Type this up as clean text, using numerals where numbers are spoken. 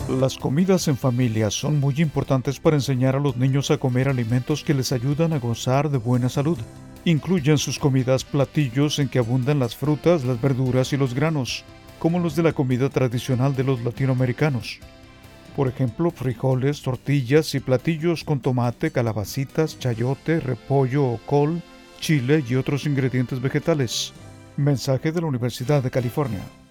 Las comidas en familia son muy importantes para enseñar a los niños a comer alimentos que les ayudan a gozar de buena salud. Incluyen sus comidas platillos en que abundan las frutas, las verduras y los granos, como los de la comida tradicional de los latinoamericanos. Por ejemplo, frijoles, tortillas y platillos con tomate, calabacitas, chayote, repollo o col, chile y otros ingredientes vegetales. Mensaje de la Universidad de California.